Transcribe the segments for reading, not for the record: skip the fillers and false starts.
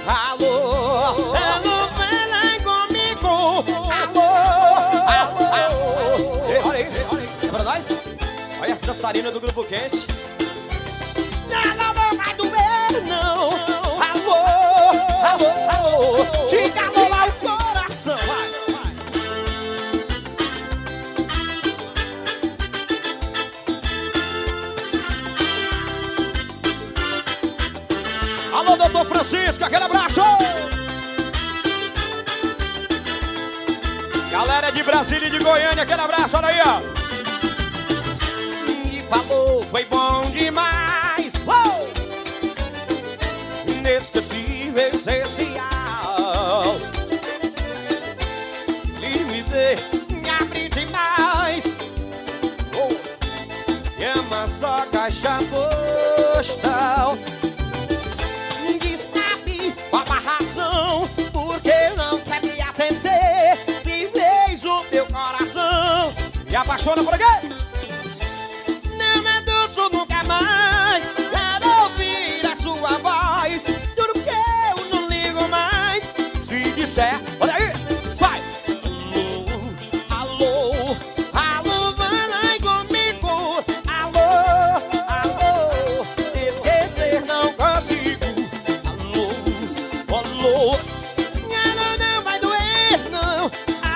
alô, alô, vem comigo. Alô, alô. Ei, olha aí, é pra nós? Olha essa dançarina do Grupo Quente. Nada não vai doer, não. Alô, alô, alô. Diga alô ao coração, vai. Alô, doutor Francisco, aquele abraço! Galera de Brasília e de Goiânia, aquele abraço, olha aí, ó! Me falou, foi bom demais! Uou! Inesquecível, essencial. Limitei, me abri demais. Oh. Chama só caixa postal. Me apaixona por quê? Não me danço nunca mais. Quero ouvir a sua voz. Juro que eu não ligo mais. Se disser, olha aí, vai. Alô, alô, alô, vai comigo. Alô, alô, esquecer não consigo. Alô, alô, não vai doer, não.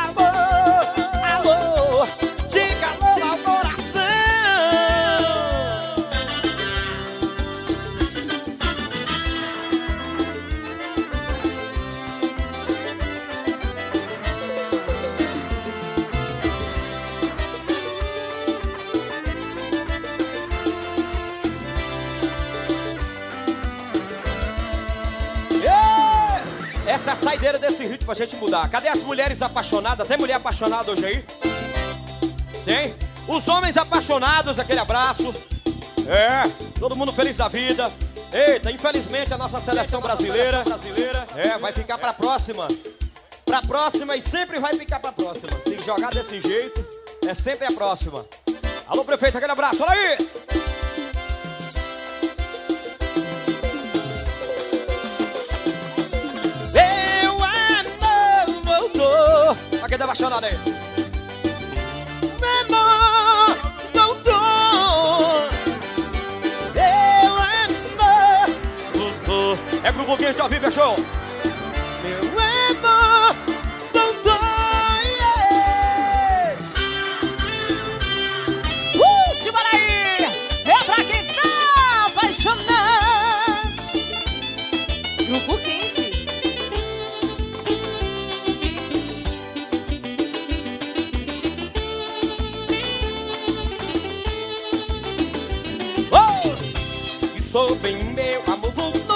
Essa é a saideira desse ritmo pra gente mudar. Cadê as mulheres apaixonadas? Tem mulher apaixonada hoje aí? Tem? Os homens apaixonados, aquele abraço. É, todo mundo feliz da vida. Eita, infelizmente a nossa seleção brasileira vai ficar pra próxima. Pra próxima e sempre vai ficar pra próxima. Se jogar desse jeito, é sempre a próxima. Alô, prefeito, aquele abraço, olha aí! Quem tá apaixonado aí? Meu amor, doutor. Eu amor, doutor. É Grupo Quente ao vivo, fechou? Meu amor, doutor, yeah. Simbora aí! É pra quem tá apaixonado. Grupo Quente. Sou bem, meu amor voltou.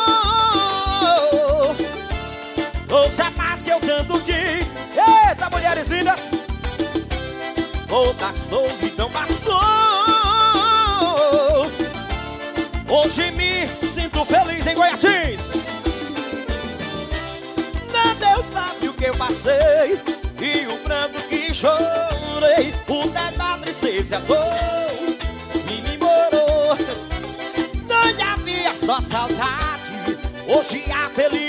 Você é mais que eu tanto quis. Eita, mulheres lindas. Toda solidão passou. Hoje me sinto feliz em Goiatins. Não Deus sabe o que eu passei e o pranto que chorei. O pé da tristeza me morou. Só saudade, hoje a felicidade